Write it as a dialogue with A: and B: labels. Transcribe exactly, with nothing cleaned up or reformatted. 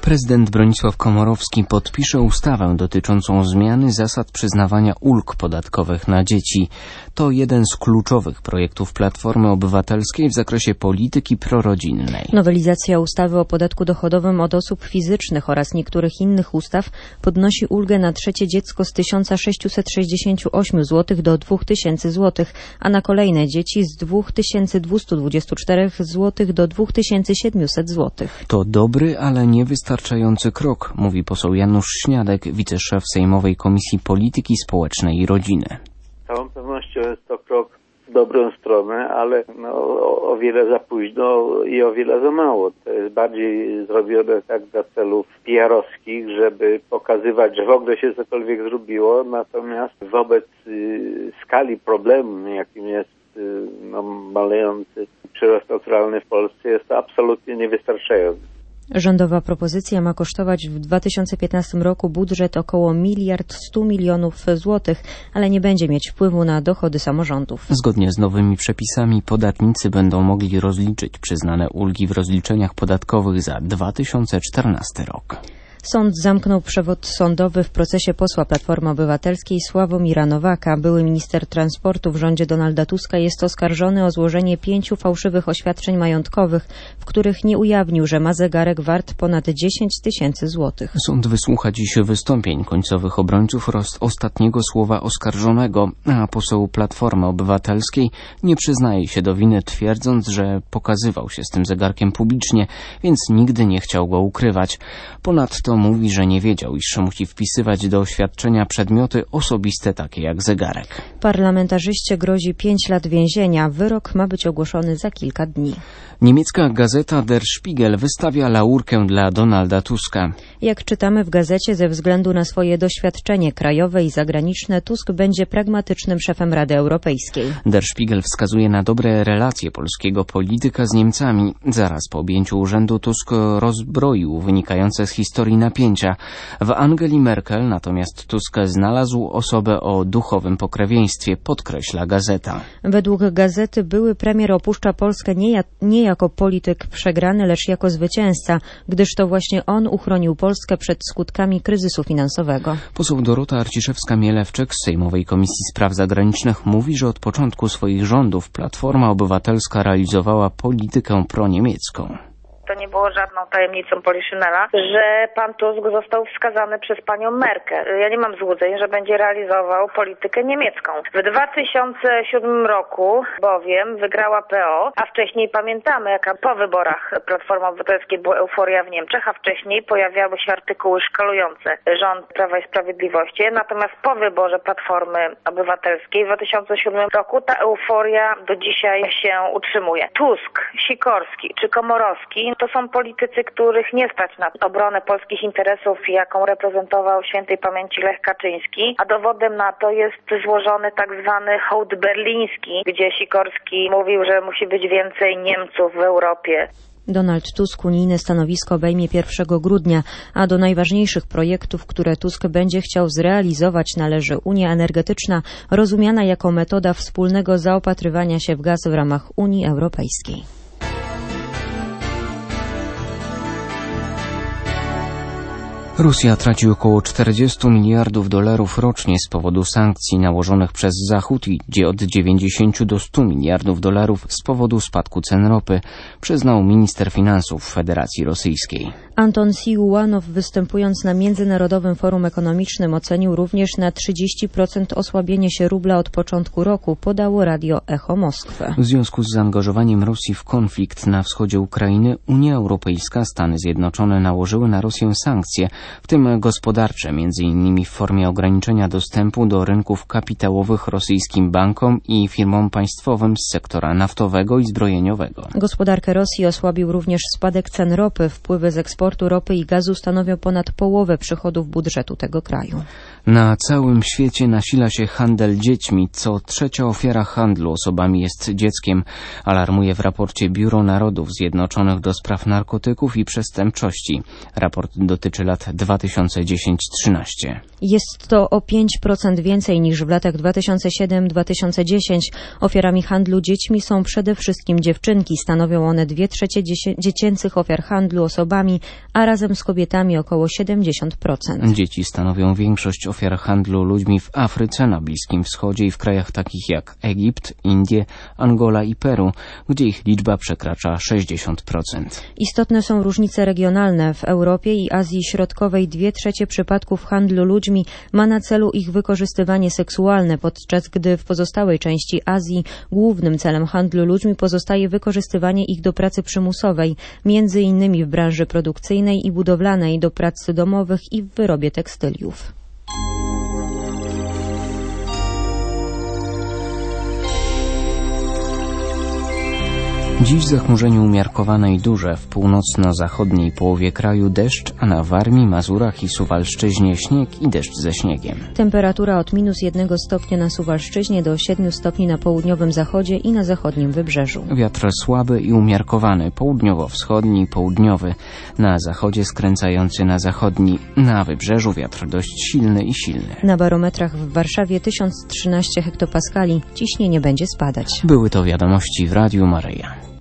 A: Prezydent Bronisław Komorowski podpisze ustawę dotyczącą zmiany zasad przyznawania ulg podatkowych na dzieci. To jeden z kluczowych projektów Platformy Obywatelskiej w zakresie polityki prorodzinnej.
B: Nowelizacja ustawy o podatku dochodowym od osób fizycznych oraz niektórych innych ustaw podnosi ulgę na trzecie dziecko z tysiąc sześćset sześćdziesiąt osiem złotych do dwa tysiące złotych, a na kolejne dzieci z dwa tysiące dwieście dwadzieścia cztery złotych do dwa tysiące siedemset złotych.
A: To dobry, ale niewystarczający krok, mówi poseł Janusz Śniadek, wiceszef Sejmowej Komisji Polityki Społecznej i Rodziny.
C: Z całą pewnością jest to krok w dobrą stronę, ale no, o, o wiele za późno i o wiele za mało. To jest bardziej zrobione tak dla celów P R-owskich, żeby pokazywać, że w ogóle się cokolwiek zrobiło, natomiast wobec y, skali problemu, jakim jest y, no, malejący przyrost naturalny w Polsce, jest to absolutnie niewystarczające.
B: Rządowa propozycja ma kosztować w dwa tysiące piętnastym roku budżet około miliard stu milionów złotych, ale nie będzie mieć wpływu na dochody samorządów.
A: Zgodnie z nowymi przepisami podatnicy będą mogli rozliczyć przyznane ulgi w rozliczeniach podatkowych za dwa tysiące czternasty rok.
B: Sąd zamknął przewód sądowy w procesie posła Platformy Obywatelskiej Sławomira Nowaka. Były minister transportu w rządzie Donalda Tuska jest oskarżony o złożenie pięciu fałszywych oświadczeń majątkowych, w których nie ujawnił, że ma zegarek wart ponad dziesięć tysięcy złotych.
A: Sąd wysłucha dziś wystąpień końcowych obrońców oraz ostatniego słowa oskarżonego, a poseł Platformy Obywatelskiej nie przyznaje się do winy, twierdząc, że pokazywał się z tym zegarkiem publicznie, więc nigdy nie chciał go ukrywać. Ponadto mówi, że nie wiedział, iż musi wpisywać do oświadczenia przedmioty osobiste takie jak zegarek.
B: Parlamentarzyście grozi pięć lat więzienia. Wyrok ma być ogłoszony za kilka dni.
A: Niemiecka gazeta Der Spiegel wystawia laurkę dla Donalda Tuska.
B: Jak czytamy w gazecie, ze względu na swoje doświadczenie krajowe i zagraniczne, Tusk będzie pragmatycznym szefem Rady Europejskiej.
A: Der Spiegel wskazuje na dobre relacje polskiego polityka z Niemcami. Zaraz po objęciu urzędu Tusk rozbroił wynikające z historii napięcia. W Angeli Merkel natomiast Tusk znalazł osobę o duchowym pokrewieństwie, podkreśla gazeta.
B: Według gazety były premier opuszcza Polskę nie, ja, nie jako polityk przegrany, lecz jako zwycięzca, gdyż to właśnie on uchronił Polskę przed skutkami kryzysu finansowego.
A: Poseł Dorota Arciszewska-Mielewczyk z Sejmowej Komisji Spraw Zagranicznych mówi, że od początku swoich rządów Platforma Obywatelska realizowała politykę proniemiecką.
D: To nie było żadną tajemnicą Poliszynela, że pan Tusk został wskazany przez panią Merkel. Ja nie mam złudzeń, że będzie realizował politykę niemiecką. W dwa tysiące siódmym roku bowiem wygrała P O, a wcześniej pamiętamy, jaka po wyborach Platformy Obywatelskiej była euforia w Niemczech, a wcześniej pojawiały się artykuły szkalujące rząd Prawa i Sprawiedliwości. Natomiast po wyborze Platformy Obywatelskiej w dwa tysiące siódmym roku ta euforia do dzisiaj się utrzymuje. Tusk, Sikorski czy Komorowski to są politycy, których nie stać na obronę polskich interesów, jaką reprezentował świętej pamięci Lech Kaczyński, a dowodem na to jest złożony tak zwany hołd berliński, gdzie Sikorski mówił, że musi być więcej Niemców w Europie.
B: Donald Tusk unijne stanowisko obejmie pierwszego grudnia, a do najważniejszych projektów, które Tusk będzie chciał zrealizować, należy Unia Energetyczna, rozumiana jako metoda wspólnego zaopatrywania się w gaz w ramach Unii Europejskiej.
A: Rosja traci około czterdzieści miliardów dolarów rocznie z powodu sankcji nałożonych przez Zachód i idzie od dziewięćdziesięciu do stu miliardów dolarów z powodu spadku cen ropy, przyznał minister finansów Federacji Rosyjskiej.
B: Anton Siłuanow, występując na Międzynarodowym Forum Ekonomicznym, ocenił również na trzydzieści procent osłabienie się rubla od początku roku, podało Radio Echo Moskwy.
A: W związku z zaangażowaniem Rosji w konflikt na wschodzie Ukrainy, Unia Europejska, Stany Zjednoczone nałożyły na Rosję sankcje, w tym gospodarcze, między innymi w formie ograniczenia dostępu do rynków kapitałowych rosyjskim bankom i firmom państwowym z sektora naftowego i zbrojeniowego.
B: Gospodarkę Rosji osłabił również spadek cen ropy. Wpływy z eksportu ropy i gazu stanowią ponad połowę przychodów budżetu tego kraju.
A: Na całym świecie nasila się handel dziećmi. Co trzecia ofiara handlu osobami jest dzieckiem, alarmuje w raporcie Biuro Narodów Zjednoczonych do spraw narkotyków i przestępczości. Raport dotyczy lat dwa tysiące dziesiąt do trzynastu.
B: Jest to o pięć procent więcej niż w latach dwa tysiące siódmym do dwa tysiące dziesiątego. Ofiarami handlu dziećmi są przede wszystkim dziewczynki. Stanowią one dwie trzecie dziecięcych ofiar handlu osobami a razem z kobietami około siedemdziesiąt procent.
A: Dzieci stanowią większość ofiar handlu ludźmi w Afryce, na Bliskim Wschodzie i w krajach takich jak Egipt, Indie, Angola i Peru, gdzie ich liczba przekracza sześćdziesiąt procent.
B: Istotne są różnice regionalne. W Europie i Azji Środkowej dwie trzecie przypadków handlu ludźmi ma na celu ich wykorzystywanie seksualne, podczas gdy w pozostałej części Azji głównym celem handlu ludźmi pozostaje wykorzystywanie ich do pracy przymusowej, między innymi w branży produkcyjnej i budowlanej, do prac domowych i w wyrobie tekstyliów.
A: Dziś zachmurzenie umiarkowane i duże, w północno-zachodniej połowie kraju deszcz, a na Warmii, Mazurach i Suwalszczyźnie śnieg i deszcz ze śniegiem.
B: Temperatura od minus jednego stopnia na Suwalszczyźnie do siedmiu stopni na południowym zachodzie i na zachodnim wybrzeżu.
A: Wiatr słaby i umiarkowany, południowo-wschodni i południowy, na zachodzie skręcający na zachodni, na wybrzeżu wiatr dość silny i silny.
B: Na barometrach w Warszawie tysiąc trzynaście hektopaskali, ciśnienie będzie spadać.
A: Były to wiadomości w Radiu Maryja.